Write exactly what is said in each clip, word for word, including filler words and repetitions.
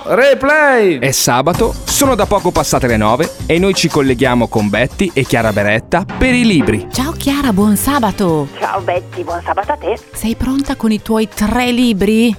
replay! È sabato, sono da poco passate le nove e noi ci colleghiamo con Betty e Chiara Beretta per i libri. Ciao Chiara, buon sabato! Ciao Betty, buon sabato a te! Sei pronta con i tuoi tre libri?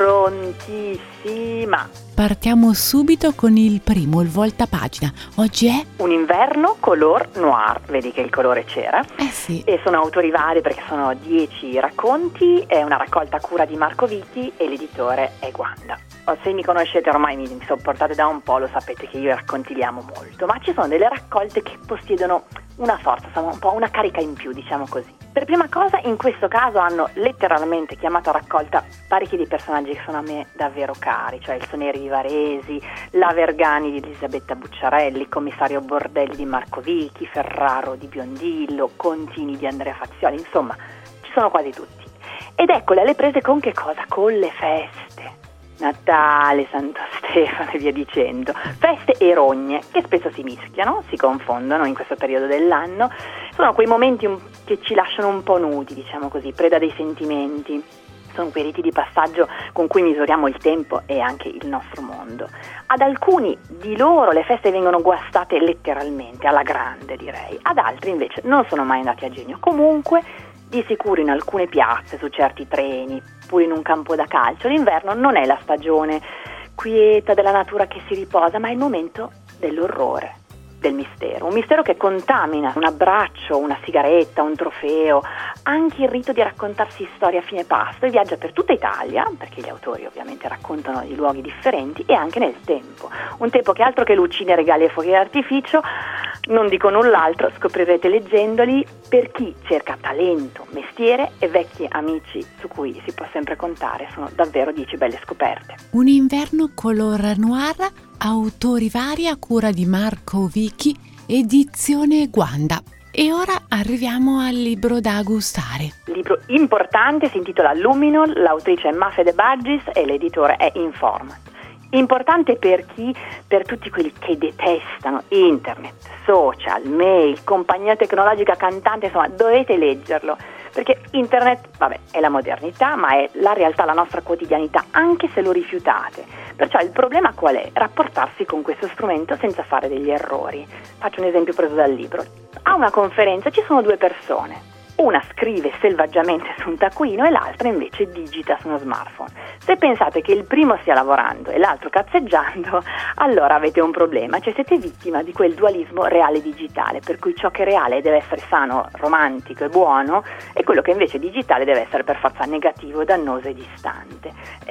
Prontissima! Partiamo subito con il primo, il voltapagina. Oggi è? Un inverno color noir, vedi che il colore c'era? Eh sì. E sono autori vari perché sono dieci racconti, è una raccolta a cura di Marco Vichi e l'editore è Wanda. Se mi conoscete ormai, mi sopportate da un po', lo sapete che io e i racconti li amo molto, ma ci sono delle raccolte che possiedono una forza, insomma un po' una carica in più, diciamo così. Per prima cosa, in questo caso hanno letteralmente chiamato a raccolta parecchi dei personaggi che sono a me davvero cari, cioè il Soneri di Varesi, la Vergani di Elisabetta Bucciarelli, il commissario Bordelli di Marco Vichi, Ferraro di Biondillo, Contini di Andrea Fazioli, insomma ci sono quasi tutti. Ed eccole alle prese con che cosa? Con le feste. Natale, Santo Stefano e via dicendo, feste e rogne che spesso si mischiano, si confondono in questo periodo dell'anno, sono quei momenti che ci lasciano un po' nudi, diciamo così, preda dei sentimenti, sono quei riti di passaggio con cui misuriamo il tempo e anche il nostro mondo. Ad alcuni di loro le feste vengono guastate letteralmente, alla grande direi, ad altri invece non sono mai andati a genio, comunque di sicuro in alcune piazze, su certi treni, pure in un campo da calcio, l'inverno non è la stagione quieta della natura che si riposa, ma è il momento dell'orrore, del mistero. Un mistero che contamina un abbraccio, una sigaretta, un trofeo, anche il rito di raccontarsi storie a fine pasto e viaggia per tutta Italia, perché gli autori ovviamente raccontano di luoghi differenti, e anche nel tempo. Un tempo che altro che lucine, regali e fuochi d'artificio, non dico null'altro, scoprirete leggendoli, per chi cerca talento, mestiere e vecchi amici su cui si può sempre contare. Sono davvero dieci belle scoperte. Un inverno color noir, autori vari a cura di Marco Vichi, edizione Wanda. E ora arriviamo al libro da gustare. Libro importante, si intitola Luminol, l'autrice è Mafe De Bagis e l'editore è Informant. Importante per chi? Per tutti quelli che detestano internet, social, mail, compagnia tecnologica cantante, insomma dovete leggerlo, perché internet, vabbè, è la modernità, ma è la realtà, la nostra quotidianità, anche se lo rifiutate. Perciò il problema qual è? Rapportarsi con questo strumento senza fare degli errori. Faccio un esempio preso dal libro. A una conferenza ci sono due persone. Una scrive selvaggiamente su un taccuino e l'altra invece digita su uno smartphone. Se pensate che il primo stia lavorando e l'altro cazzeggiando, allora avete un problema, cioè siete vittima di quel dualismo reale-digitale, per cui ciò che è reale deve essere sano, romantico e buono, e quello che invece è digitale deve essere per forza negativo, dannoso e distante.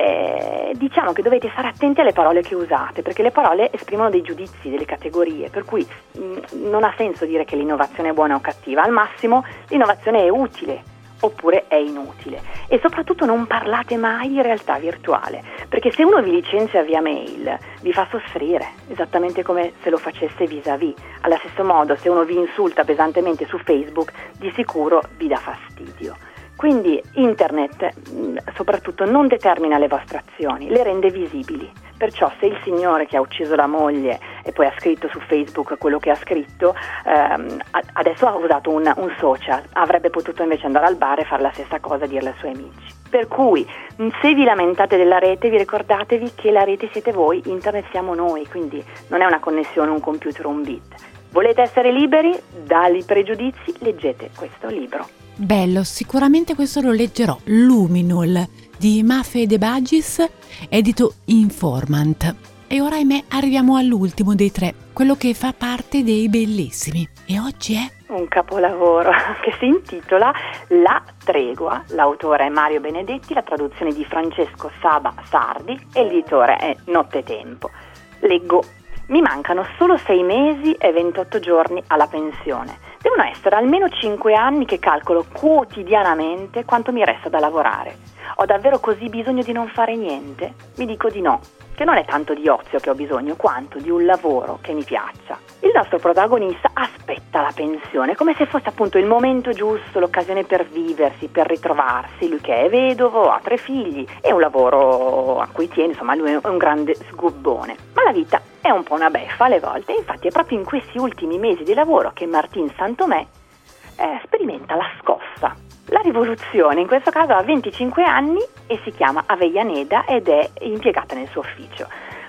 Eh, diciamo che dovete stare attenti alle parole che usate, perché le parole esprimono dei giudizi, delle categorie, per cui mh, non ha senso dire che l'innovazione è buona o cattiva, al massimo l'innovazione è utile oppure è inutile, e soprattutto non parlate mai di realtà virtuale, perché se uno vi licenzia via mail vi fa soffrire, esattamente come se lo facesse vis-à-vis. Allo stesso modo, se uno vi insulta pesantemente su Facebook, di sicuro vi dà fastidio. Quindi internet soprattutto non determina le vostre azioni, le rende visibili. Perciò se il signore che ha ucciso la moglie e poi ha scritto su Facebook quello che ha scritto, ehm, adesso ha usato un, un social, avrebbe potuto invece andare al bar e fare la stessa cosa, dirle ai suoi amici. Per cui se vi lamentate della rete, vi ricordatevi che la rete siete voi, internet siamo noi, quindi non è una connessione, un computer o un bit. Volete essere liberi dai pregiudizi? Leggete questo libro. Bello, sicuramente questo lo leggerò. Luminol di Mafe De Bagis, edito Informant. E ora, ahimè, arriviamo all'ultimo dei tre, quello che fa parte dei bellissimi. E oggi è un capolavoro che si intitola La Tregua. L'autore è Mario Benedetti, la traduzione di Francesco Saba Sardi e l'editore è Nottetempo. Leggo. Mi mancano solo sei mesi e ventotto giorni alla pensione. Devono essere almeno cinque anni che calcolo quotidianamente quanto mi resta da lavorare. Ho davvero così bisogno di non fare niente? Mi dico di no, che non è tanto di ozio che ho bisogno, quanto di un lavoro che mi piaccia. Il nostro protagonista aspetta la pensione, come se fosse appunto il momento giusto, l'occasione per viversi, per ritrovarsi. Lui che è vedovo, ha tre figli e un lavoro a cui tiene, insomma lui è un grande sgobbone. Ma la vita è un po' una beffa alle volte, e infatti è proprio in questi ultimi mesi di lavoro che Martin Santomé eh, sperimenta la scossa. La rivoluzione, in questo caso ha venticinque anni e si chiama Avellaneda ed è impiegata nel suo ufficio.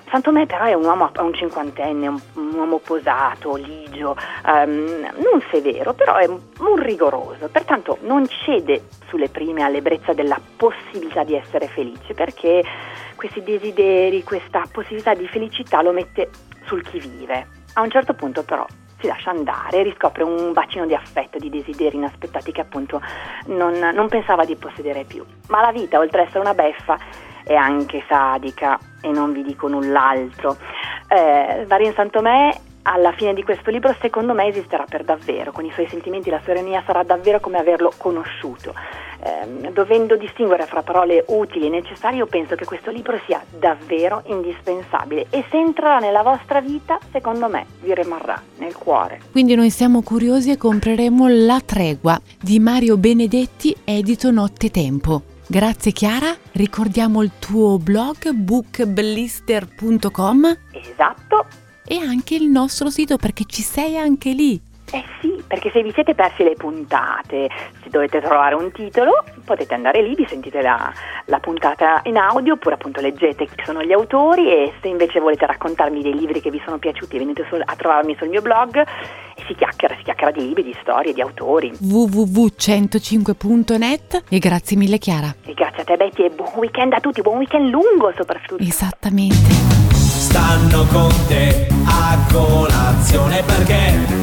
Santomé però è un uomo, è un cinquantenne, un, un uomo posato, ligio, um, non severo, però è un, un rigoroso, pertanto non cede sulle prime all'ebbrezza della possibilità di essere felice, perché questi desideri, questa possibilità di felicità lo mette sul chi vive. A un certo punto però si lascia andare, riscopre un bacino di affetto, di desideri inaspettati che appunto non, non pensava di possedere più. Ma la vita, oltre ad essere una beffa, è anche sadica e non vi dico null'altro. Eh, Varine Santomé alla fine di questo libro secondo me esisterà per davvero, con i suoi sentimenti, la sua ironia sarà davvero come averlo conosciuto. Eh, dovendo distinguere fra parole utili e necessarie, io penso che questo libro sia davvero indispensabile e se entrerà nella vostra vita, secondo me vi rimarrà nel cuore. Quindi noi siamo curiosi e compreremo La tregua di Mario Benedetti, edito Nottetempo. Grazie Chiara, ricordiamo il tuo blog bookblister punto com. Esatto. E anche il nostro sito, perché ci sei anche lì. Eh sì, perché se vi siete persi le puntate, se dovete trovare un titolo, potete andare lì, vi sentite la, la puntata in audio, oppure appunto leggete chi sono gli autori, e se invece volete raccontarmi dei libri che vi sono piaciuti, venite sul, a trovarmi sul mio blog e si chiacchiera, si chiacchiera di libri, di storie, di autori. w w w punto centocinque punto net. E grazie mille Chiara. E grazie a te Betty e buon weekend a tutti, buon weekend lungo soprattutto. Esattamente. Stanno con te a colazione perché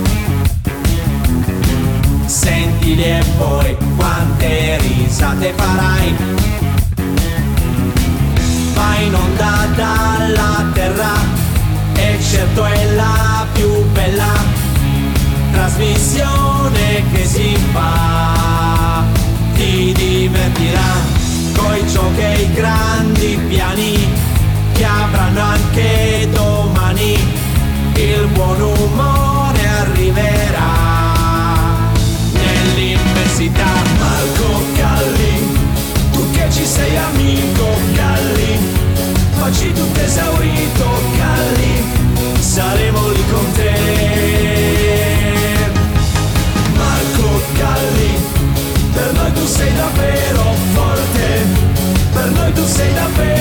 sentili e poi quante risate farai. Vai in onda dalla terra e certo è la più bella trasmissione che si fa. Ti divertirà coi giochi e i grandi piani che avranno anche domani. Il buon umore arriverà nell'immensità. Marco Calli, tu che ci sei amico Calli, oggi tutto esaurito Calli, saremo lì con te. Marco Calli, per noi tu sei davvero forte, per noi tu sei davvero